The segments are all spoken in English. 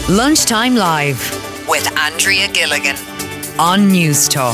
Lunchtime Live with Andrea Gilligan on News Talk.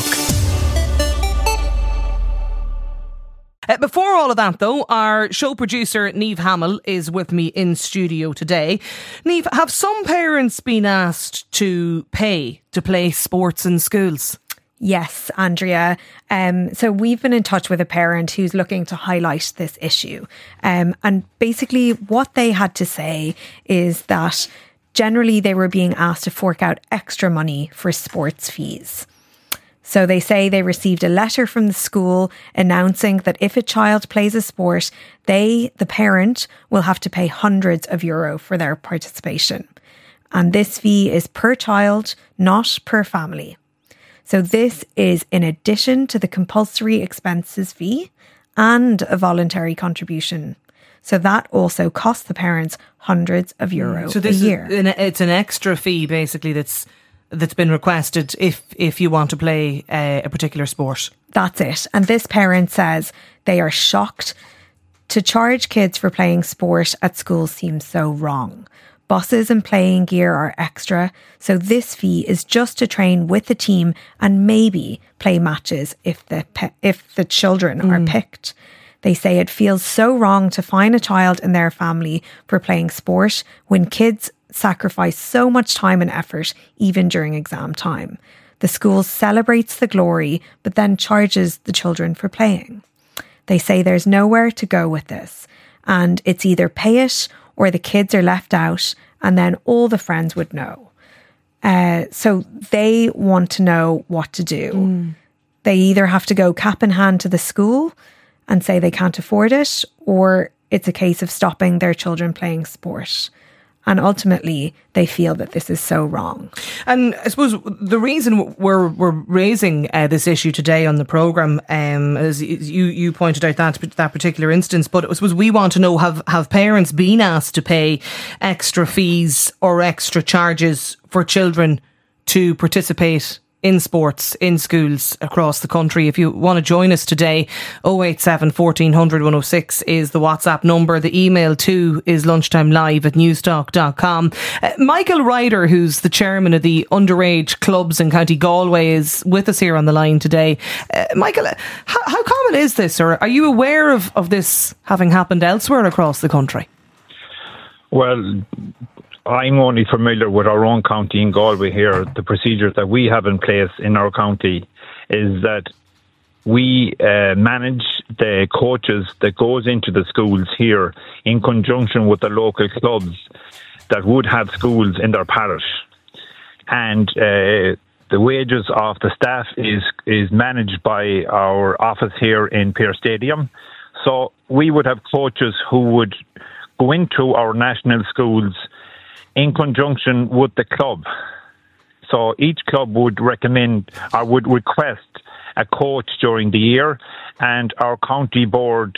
Before all of that though, our show producer Niamh Hamill is with me in studio today. Niamh, have some parents been asked to pay to play sports in schools? Yes, Andrea. So we've been in touch with a parent who's looking to highlight this issue. And basically what they had to say is that generally they were being asked to fork out extra money for sports fees. So they say they received a letter from the school announcing that if a child plays a sport, the parent, will have to pay hundreds of euro for their participation. And this fee is per child, not per family. So this is in addition to the compulsory expenses fee and a voluntary contribution. So that also costs the parents hundreds of euro a year. It's an extra fee basically that's been requested if you want to play a particular sport. That's it. And this parent says they are shocked. To charge kids for playing sport at school seems so wrong. Buses and playing gear are extra, so this fee is just to train with the team and maybe play matches if the children are picked. They say it feels so wrong to fine a child and their family for playing sport when kids sacrifice so much time and effort even during exam time. The school celebrates the glory but then charges the children for playing. They say there's nowhere to go with this and it's either pay it or the kids are left out and then all the friends would know. So they want to know what to do. They either have to go cap in hand to the school and say they can't afford it, or it's a case of stopping their children playing sport. And ultimately, they feel that this is so wrong. And I suppose the reason we're raising this issue today on the programme, as you pointed out that particular instance, but I suppose we want to know, have parents been asked to pay extra fees or extra charges for children to participate in sports in schools across the country? If you want to join us today, 087 1400 106 is the WhatsApp number. The email too is lunchtimelive@newstalk.com. Michael Ryder, who's the chairman of the underage clubs in County Galway, is with us here on the line today. Michael, how common is this, or are you aware of this having happened elsewhere across the country? Well, I'm only familiar with our own county in Galway here. The procedures that we have in place in our county is that we manage the coaches that goes into the schools here in conjunction with the local clubs that would have schools in their parish. And the wages of the staff is managed by our office here in Pear Stadium. So we would have coaches who would go into our national schools in conjunction with the club. So each club would recommend or would request a coach during the year, and our county board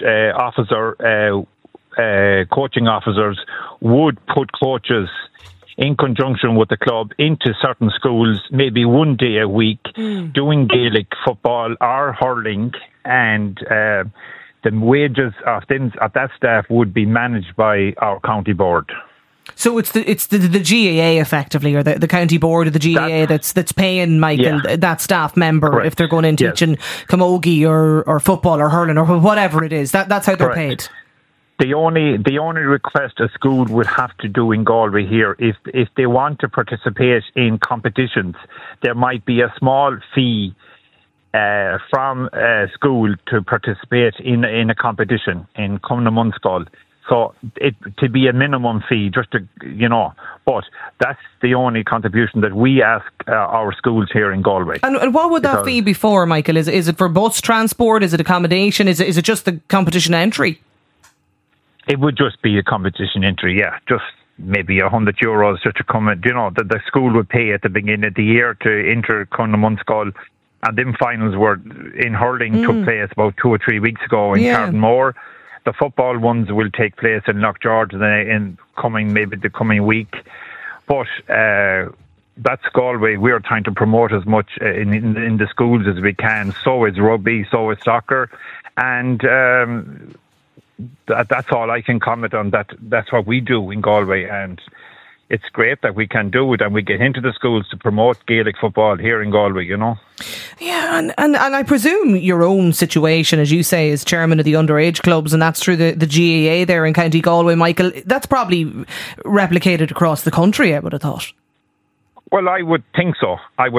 coaching officers would put coaches in conjunction with the club into certain schools, maybe one day a week, doing Gaelic football or hurling, and the wages of that staff would be managed by our county board. So it's the GAA effectively, or the county board of the GAA that's paying Michael, that staff member, correct, if they're going in teaching camogie or football or hurling or whatever it is. That's how they're paid. The only request a school would have to do in Galway here, if they want to participate in competitions, there might be a small fee from a school to participate in a competition in Cumna Munscall. So it to be a minimum fee, just to, but that's the only contribution that we ask our schools here in Galway. And what would that fee be for, Michael? Is it for bus transport? Is it accommodation? Is it just the competition entry? It would just be a competition entry, yeah. Just maybe €100 just to come. The school would pay at the beginning of the year to enter Cumna Munscall, and them finals were in hurling took place about 2 or 3 weeks ago in Cardenmore. The football ones will take place in Lough George the coming week. But that's Galway. We're trying to promote as much in the schools as we can. So is rugby, so is soccer. And that's all I can comment on. That's what we do in Galway. And it's great that we can do it and we get into the schools to promote Gaelic football here in Galway, you know. Yeah, and I presume your own situation, as you say, as chairman of the underage clubs, and that's through the GAA there in County Galway, Michael, that's probably replicated across the country, I would have thought. Well, I would think so. I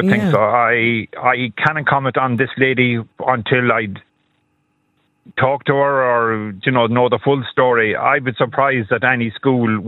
can't comment on this lady until I'd talk to her or, you know the full story. I'd be surprised that any school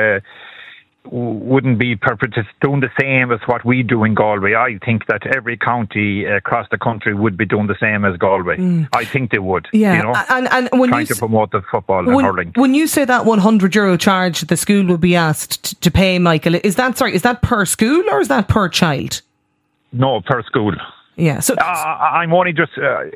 wouldn't be doing the same as what we do in Galway. I think that every county across the country would be doing the same as Galway. I think they would. Yeah, you know, and when trying to promote the football and hurling. When you say that €100 charge the school will be asked to pay, Michael, is that per school or is that per child? No, per school. Yeah, so I'm only just.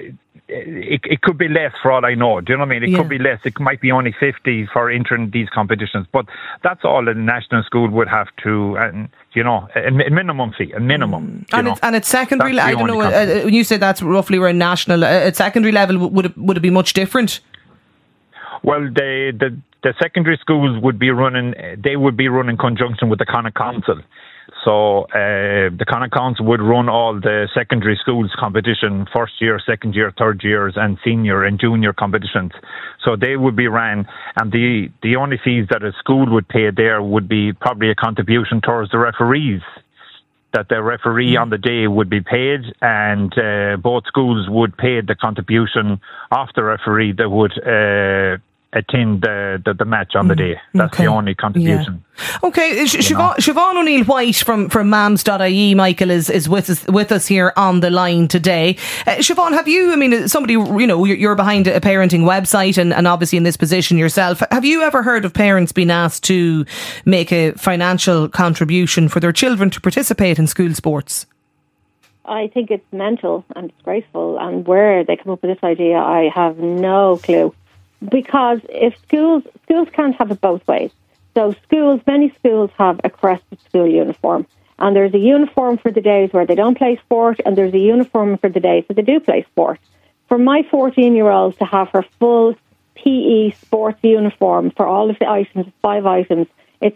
It could be less for all I know. Do you know what I mean? It could be less. It might be only 50 for entering these competitions. But that's all a national school would have to, a minimum fee, a minimum. And it's secondary. I don't know. When you say that's roughly around national, at secondary level, would it be much different? Well, the secondary schools would be running. They would be running in conjunction with the Connacht Council. So the Connacht Council would run all the secondary schools competition, first year, second year, third years, and senior and junior competitions. So they would be ran, and the only fees that a school would pay there would be probably a contribution towards the referees. That the referee on the day would be paid, and both schools would pay the contribution of the referee that would attend the match on the day. That's the only contribution. Yeah. Okay, Siobhan O'Neill White from mams.ie, Michael, is with us here on the line today. Siobhan, have you, somebody, you're behind a parenting website and obviously in this position yourself, have you ever heard of parents being asked to make a financial contribution for their children to participate in school sports? I think it's mental and disgraceful, and where they come up with this idea, I have no clue. Because if schools can't have it both ways. So many schools have a crested school uniform. And there's a uniform for the days where they don't play sport, and there's a uniform for the days that they do play sport. For my 14-year-old to have her full PE sports uniform for all of the items, 5 items, it's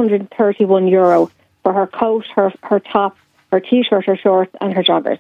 €231 for her coat, her top, her T-shirt, her shorts, and her joggers.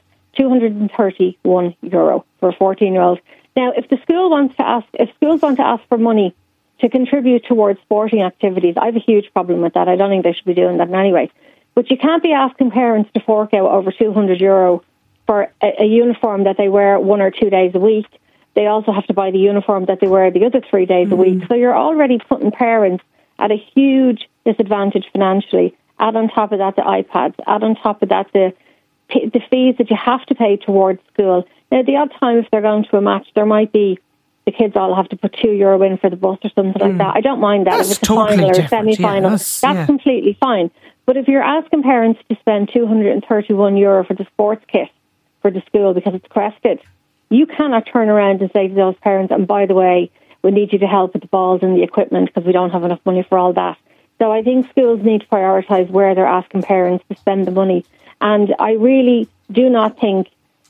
€231 for a 14-year-old. Now, if schools want to ask for money to contribute towards sporting activities, I have a huge problem with that. I don't think they should be doing that in any way. But you can't be asking parents to fork out over €200 for a uniform that they wear 1 or 2 days a week. They also have to buy the uniform that they wear the other 3 days a week. So you're already putting parents at a huge disadvantage financially. Add on top of that the iPads. Add on top of that the fees that you have to pay towards school. Now, the odd time if they're going to a match, there might be the kids all have to put €2 in for the bus or something like that. I don't mind that. That's if it's a totally final or a different. semi-final, that's completely fine. But if you're asking parents to spend €231 for the sports kit for the school because it's crested, you cannot turn around and say to those parents, and by the way, we need you to help with the balls and the equipment because we don't have enough money for all that. So I think schools need to prioritise where they're asking parents to spend the money. And I really do not think,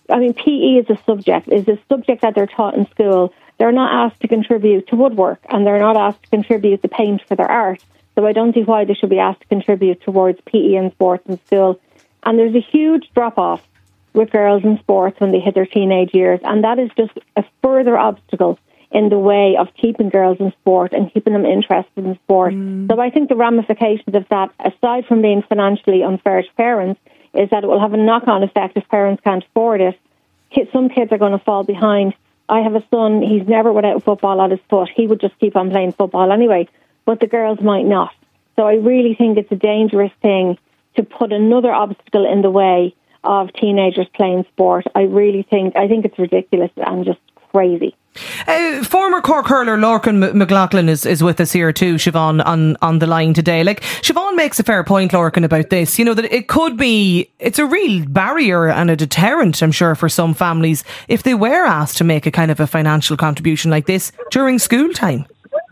PE is a subject that they're taught in school. They're not asked to contribute to woodwork, and they're not asked to contribute the paint for their art. So I don't see why they should be asked to contribute towards PE and sports in school. And there's a huge drop-off with girls in sports when they hit their teenage years, and that is just a further obstacle in the way of keeping girls in sport and keeping them interested in sport. So I think the ramifications of that, aside from being financially unfair to parents, is that it will have a knock-on effect if parents can't afford it. Some kids are going to fall behind. I have a son, he's never without football at his foot. He would just keep on playing football anyway, but the girls might not. So I really think it's a dangerous thing to put another obstacle in the way of teenagers playing sport. I think it's ridiculous and just crazy. Former Cork hurler Lorcan McLaughlin is with us here too, Siobhan, on the line today. Siobhan makes a fair point, Lorcan, about this. That it's a real barrier and a deterrent, I'm sure, for some families if they were asked to make a kind of a financial contribution like this during school time.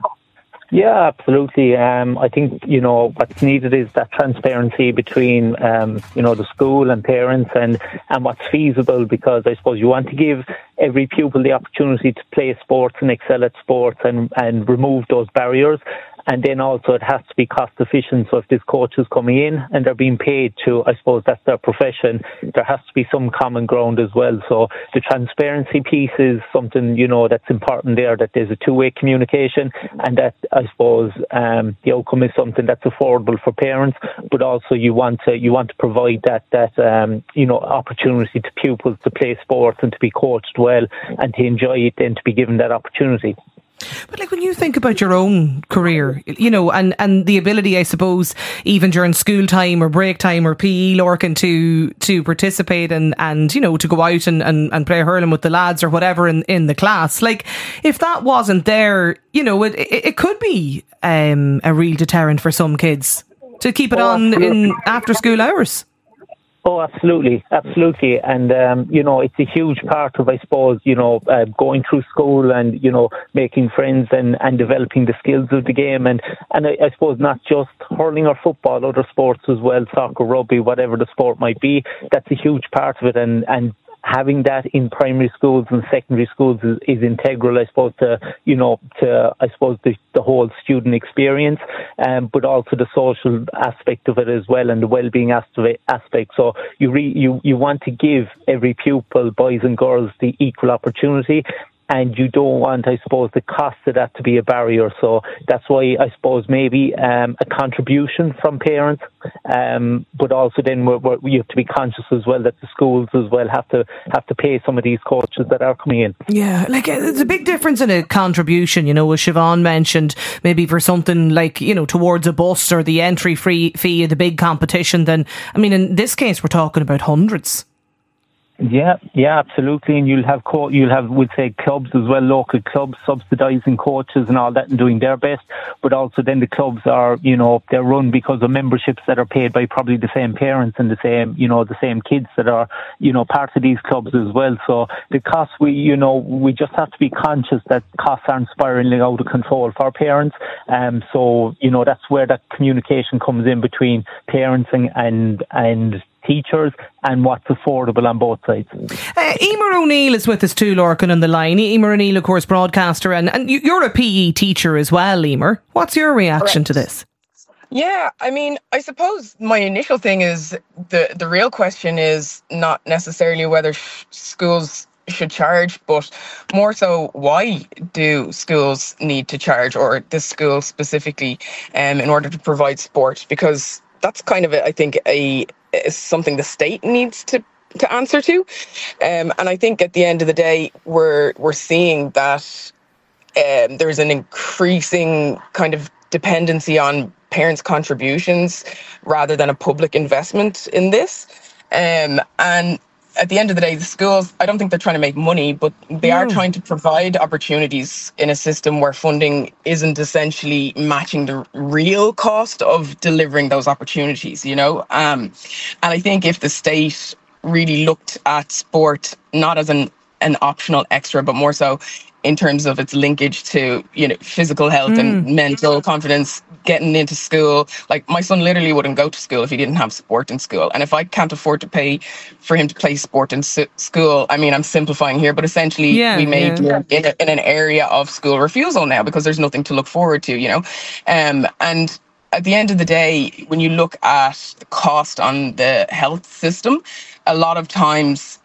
Yeah, absolutely. I think, what's needed is that transparency between, the school and parents and what's feasible, because I suppose you want to give every pupil the opportunity to play sports and excel at sports and remove those barriers. And then also it has to be cost efficient. So if this coach is coming in and they're being paid to, I suppose that's their profession, there has to be some common ground as well. So the transparency piece is something, that's important there, that there's a two-way communication, and that, I suppose, the outcome is something that's affordable for parents, but also you want to provide that opportunity to pupils to play sports and to be coached well and to enjoy it and to be given that opportunity. But when you think about your own career, and the ability, I suppose, even during school time or break time or PE, Lorcan, to participate and to go out and play hurling with the lads or whatever in the class. If that wasn't there, it could be a real deterrent for some kids to keep it on in after school hours. Oh, absolutely. And, it's a huge part of, I suppose, going through school and, making friends and developing the skills of the game. And I suppose not just hurling or football, other sports as well, soccer, rugby, whatever the sport might be. That's a huge part of it. And having that in primary schools and secondary schools is integral, I suppose, to the whole student experience, but also the social aspect of it as well, and the well-being aspect. So you want to give every pupil, boys and girls, the equal opportunity. And you don't want, I suppose, the cost of that to be a barrier. So that's why, I suppose, maybe a contribution from parents, but also then we have to be conscious as well that the schools as well have to pay some of these coaches that are coming in. Yeah, there's a big difference in a contribution, as Siobhan mentioned, maybe for something like, towards a bus or the entry fee of the big competition. Then, in this case, we're talking about hundreds. Yeah, absolutely. And you'll have we'd say, clubs as well, local clubs subsidising coaches and all that and doing their best. But also then the clubs are, they're run because of memberships that are paid by probably the same parents and the same kids that are, part of these clubs as well. So the costs, we just have to be conscious that costs aren't spiralling out of control for parents. So, that's where that communication comes in between parents and teachers and what's affordable on both sides. Emer O'Neill is with us too, Lorcan, on the line. Emer O'Neill, of course, broadcaster, and you're a PE teacher as well, Emer. What's your reaction to this? Yeah, I suppose my initial thing is the real question is not necessarily whether schools should charge, but more so, why do schools need to charge, or this school specifically, in order to provide sport? Because that's kind of, I think, is something the state needs to answer to. And I think at the end of the day, we're seeing that there's an increasing kind of dependency on parents' contributions rather than a public investment in this. And at the end of the day, the schools, I don't think they're trying to make money, but they are trying to provide opportunities in a system where funding isn't essentially matching the real cost of delivering those opportunities, And I think if the state really looked at sport not as an optional extra, but more so in terms of its linkage to, physical health and mental confidence, getting into school. Like, my son literally wouldn't go to school if he didn't have sport in school. And if I can't afford to pay for him to play sport in school, I'm simplifying here, but essentially we may be in an area of school refusal now because there's nothing to look forward to, And at the end of the day, when you look at the cost on the health system, a lot of times,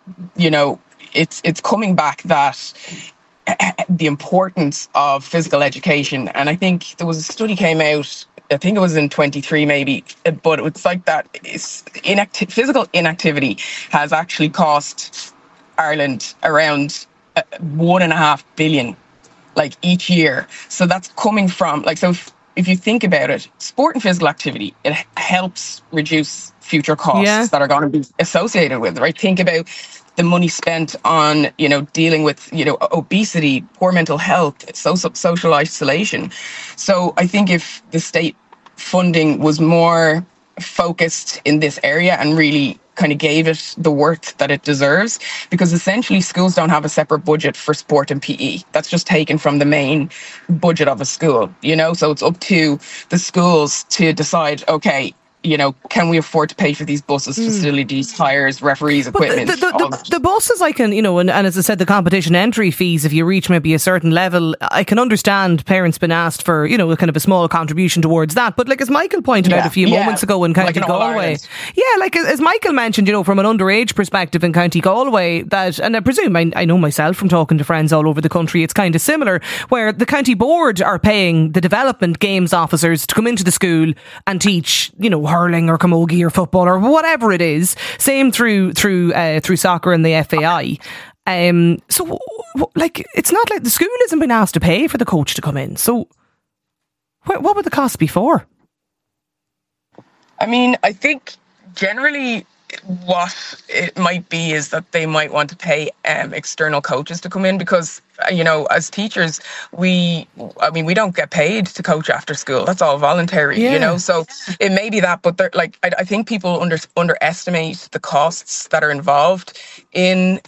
it's coming back that the importance of physical education. And I think there was a study came out, I think it was in 23 maybe, but it's like that physical inactivity has actually cost Ireland around 1.5 billion each year. So that's coming from so if you think about it, sport and physical activity, it helps reduce future costs that are going to be associated with it, right? Think about the money spent on, dealing with, obesity, poor mental health, social isolation. So I think if the state funding was more focused in this area and really kind of gave it the worth that it deserves, because essentially schools don't have a separate budget for sport and PE. That's just taken from the main budget of a school, So it's up to the schools to decide, okay, can we afford to pay for these buses, facilities, hires, referees, equipment? The buses, I can, and as I said, the competition entry fees, if you reach maybe a certain level, I can understand parents been asked for, a kind of a small contribution towards that. But like as Michael pointed out a few moments ago in County Galway, like as Michael mentioned, from an underage perspective in County Galway, that, and I presume, I know myself from talking to friends all over the country, it's kind of similar, where the county board are paying the development games officers to come into the school and teach, hurling or camogie or football or whatever it is. Same through soccer and the FAI. So, like, it's not like the school hasn't been asked to pay for the coach to come in. So, what would the cost be for? I mean, I think generally what it might be is that they might want to pay external coaches to come in, because as teachers we don't get paid to coach after school. That's all voluntary. So it may be that, but I think people underestimate the costs that are involved in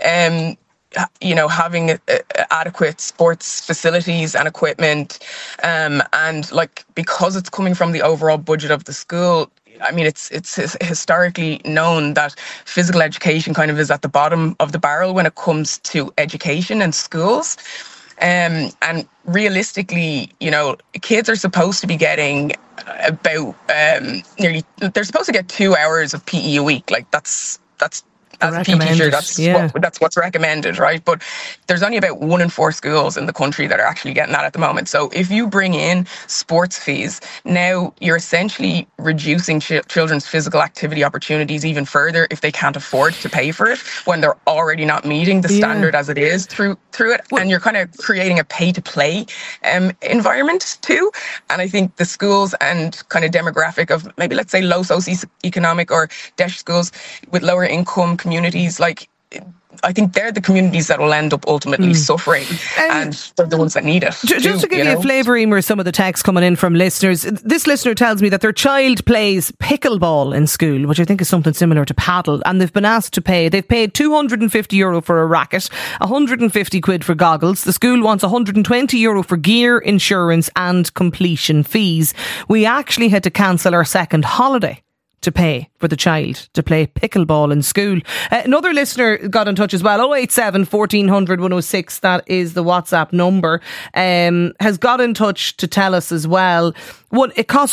having adequate sports facilities and equipment, and like, because it's coming from the overall budget of the school. I mean, it's historically known that physical education kind of is at the bottom of the barrel when it comes to education and schools. And realistically, kids are supposed to be getting about they're supposed to get 2 hours of PE a week. Like that's as a PE teacher, that's what's recommended, right? But there's only about 1 in 4 schools in the country that are actually getting that at the moment. So if you bring in sports fees, now you're essentially reducing children's physical activity opportunities even further if they can't afford to pay for it when they're already not meeting the standard as it is through it. And you're kind of creating a pay-to-play environment too. And I think the schools and kind of demographic of maybe, let's say, low socioeconomic or DESH schools with lower income communities, like, I think they're the communities that will end up ultimately suffering, and they're the ones that need it. Just to give you a flavour, Emer, some of the texts coming in from listeners. This listener tells me that their child plays pickleball in school, which I think is something similar to paddle, and they've been asked to pay. They've paid €250 for a racket, 150 quid for goggles. The school wants €120 for gear, insurance and completion fees. We actually had to cancel our second holiday to pay for the child to play pickleball in school. Another listener got in touch as well. 087 1400 106, that is the WhatsApp number, has got in touch to tell us as well. It costs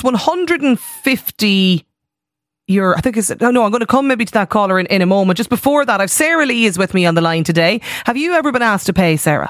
€150. I think it's... No, I'm going to come maybe to that caller in a moment. Just before that, I've Sarah Lee is with me on the line today. Have you ever been asked to pay, Sarah?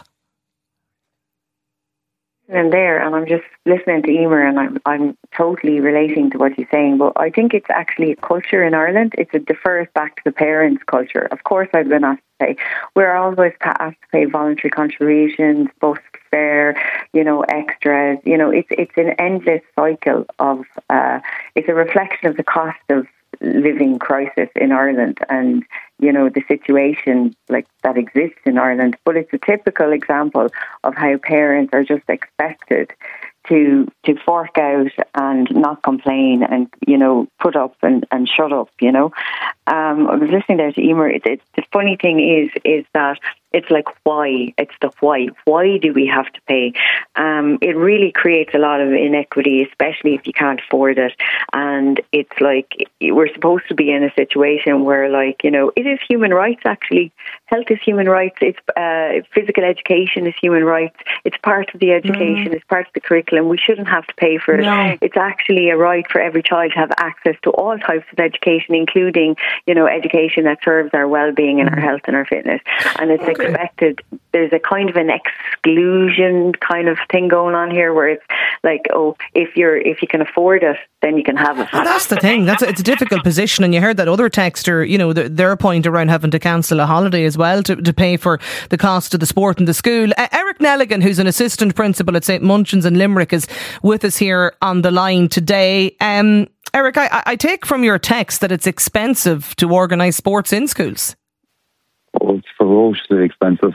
And I'm just listening to Emer, and I'm totally relating to what he's saying, but I think it's actually a culture in Ireland. It defers back to the parents' culture. Of course I've been asked to pay. We're always asked to pay voluntary contributions, bus fare, extras. It's an endless cycle of it's a reflection of the cost of living crisis in Ireland and the situation like that exists in Ireland. But it's a typical example of how parents are just expected to fork out and not complain and put up and shut up. I was listening there to Emer. The funny thing is that it's like, why? It's the why. Why do we have to pay? It really creates a lot of inequity, especially if you can't afford it. And it's like, we're supposed to be in a situation where, like, it is human rights, actually. Health is human rights. It's physical education is human rights. It's part of the education. It's part of the curriculum. We shouldn't have to pay for it. No. It's actually a right for every child to have access to all types of education, including, education that serves our well-being and our health and our fitness. And it's expected. There's a kind of an exclusion kind of thing going on here, where it's like, if you can afford it, then you can have it. Well, that's the thing. It's a difficult position. And you heard that other texter, their point around having to cancel a holiday as well to pay for the cost of the sport in the school. Eric Nelligan, who's an assistant principal at St. Munchins in Limerick, is with us here on the line today. Eric, I take from your text that it's expensive to organise sports in schools. Oh, it's ferociously expensive.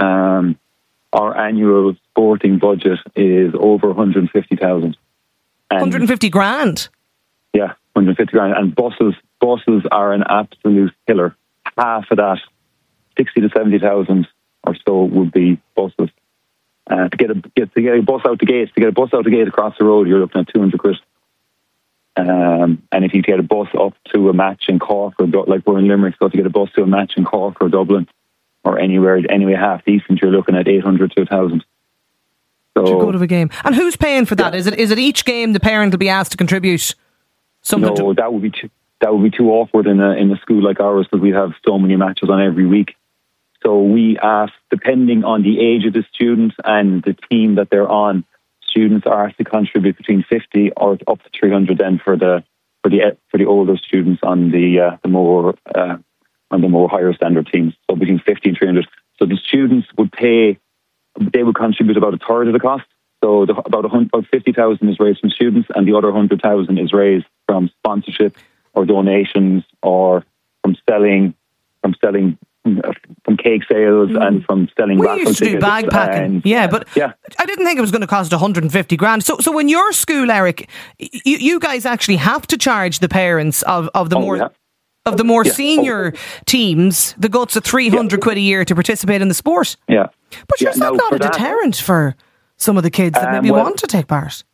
Our annual sporting budget is over 150,000. 150 grand? Yeah, 150 grand. And buses are an absolute killer. Half of that, 60 to 70,000 or so, would be buses. To get a bus out the gate, across the road, you're looking at 200 quid. And if you get a bus up to a match in Cork, or like we're in Limerick, so to get a bus to a match in Cork or Dublin or anywhere half decent, you're looking at 800 to 1,000. So, to go to a game. And who's paying for that? Yeah. Is it each game the parent will be asked to contribute something? No, that would be too awkward in a school like ours, because we have so many matches on every week. So we ask, depending on the age of the student and the team that they're on, students are asked to contribute between 50 or up to 300. Then for the older students on the more higher standard teams, so between 50 and 300. So the students would contribute about a third of the cost. So about 50,000 is raised from students, and the other 100,000 is raised from sponsorship or donations, or from cake sales and from selling raffle tickets. We used to do bag packing, but I didn't think it was going to cost 150 grand. So in your school, Eric, you guys actually have to charge the parents of the more senior teams the guts of 300 quid a year to participate in the sport. Yeah. But is that not a deterrent for some of the kids that maybe want to take part?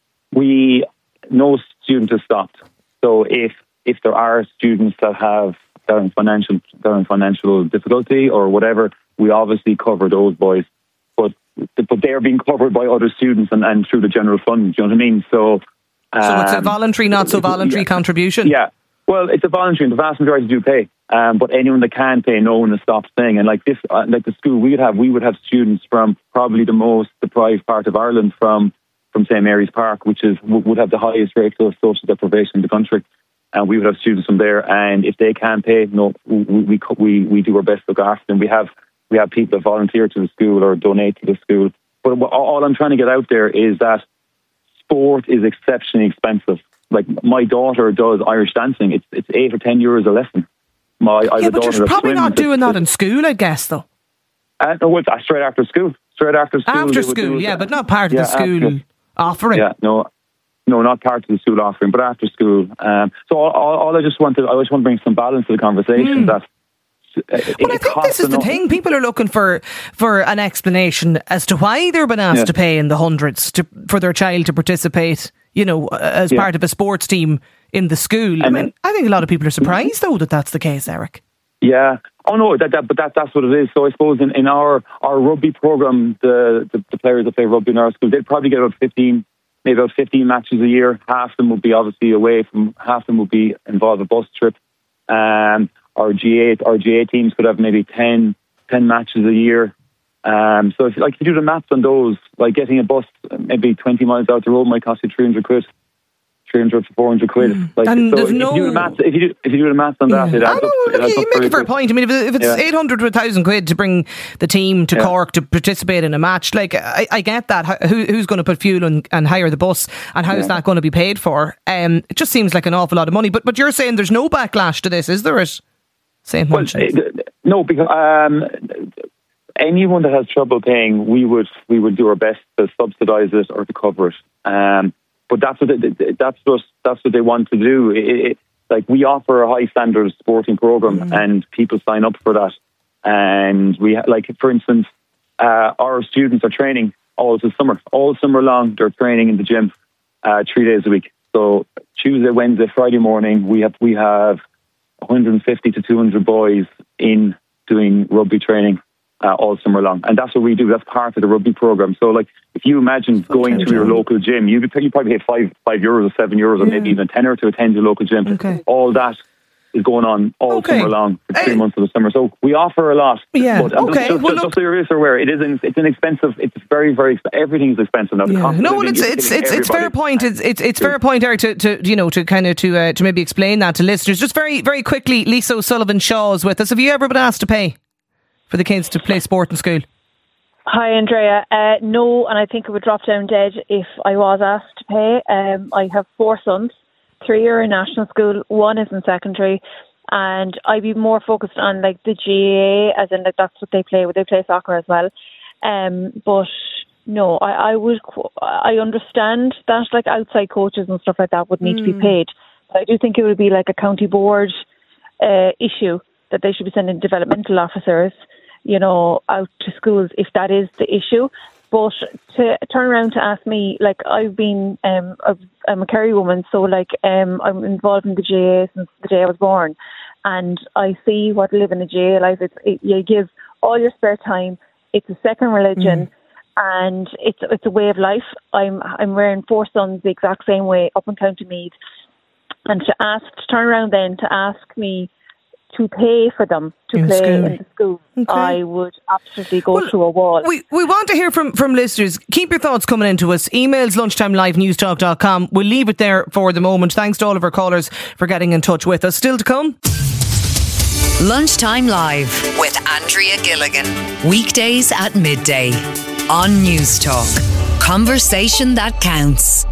No student has stopped. So if there are students that are in financial difficulty or whatever, we obviously cover those boys. But they're being covered by other students and through the general fund. Do you know what I mean? So it's a voluntary, not so voluntary contribution. Yeah. Well, it's a voluntary, and the vast majority do pay. But anyone that can pay, no one has stopped paying. And like this, like the school we would have students from probably the most deprived part of Ireland, from St. Mary's Park, which would have the highest rate of social deprivation in the country. And we would have students from there. And if they can't pay, no, we do our best to look after them. We have people that volunteer to the school or donate to the school. But all I'm trying to get out there is that sport is exceptionally expensive. Like my daughter does Irish dancing. It's 8 or 10 euros a lesson. But you're probably not doing that in school, I guess, though. No, it's straight after school. After school, but not part of the school offering. Yeah, no, not part of the school offering, but after school. So all I just want to bring some balance to the conversation. That. But I think this is the thing. People are looking for an explanation as to why they're being asked to pay in the hundreds for their child to participate, as part of a sports team in the school. I think a lot of people are surprised, though, that that's the case, Eric. Yeah. Oh, no, that's what it is. So I suppose in our rugby programme, the players that play rugby in our school, they'd probably get about 15 matches a year. Half of them would be obviously away, half of them would be involved in a bus trip. Our GA teams could have maybe 10 matches a year. So if you do the maths on those, like getting a bus maybe 20 miles out the road might cost you 300 quid. 300 to 400 quid. If you do the maths on that, it adds up. You make a fair point. I mean, if it's 800 to 1,000 quid to bring the team to Cork to participate in a match, like I get that. Who's going to put fuel and hire the bus, and how is that going to be paid for? It just seems like an awful lot of money. But you're saying there's no backlash to this, is there? No, because anyone that has trouble paying, we would do our best to subsidise it or to cover it. But that's what they want to do. Like we offer a high standard sporting program, and people sign up for that. And we for instance, our students are training all summer long. They're training in the gym 3 days a week. So Tuesday, Wednesday, Friday morning, we have 150 to 200 boys in doing rugby training all summer long, and that's what we do. That's part of the rugby program. So, if you imagine going to your local gym, you probably pay €5 or €7 or maybe even tenner to attend your local gym. Okay. All that is going on all summer long for 3 months of the summer. So we offer a lot. Yeah. But just so you're aware, it's an expensive. It's very, very. Everything's expensive now. It's fair point. It's fair point, Eric, to maybe explain that to listeners. Just very, very quickly, Lisa O'Sullivan Shaw is with us. Have you ever been asked to pay for the kids to play sport in school? Hi, Andrea. No, and I think it would drop down dead if I was asked to pay. I have 4 sons. 3 are in national school, 1 is in secondary, and I'd be more focused on the GAA, as in that's what they play. They play soccer as well. But no, I understand that outside coaches and stuff like that would need to be paid. But I do think it would be a county board issue that they should be sending developmental officers, out to schools if that is the issue. But to turn around to ask me, like, I've been, I'm a Kerry woman, so like, I'm involved in the GAA since the day I was born, and I see what living a GAA life is. You give all your spare time. It's a second religion, and it's a way of life. I'm rearing 4 sons the exact same way up in County Meath, and to turn around then to ask me to pay for them to play in the school, I would absolutely go through a wall. We want to hear from listeners. Keep your thoughts coming into us. Emails lunchtimelive@newstalk.com. We'll leave it there for the moment. Thanks to all of our callers for getting in touch with us. Still to come, Lunchtime Live with Andrea Gilligan. Weekdays at midday on Newstalk. Conversation that counts.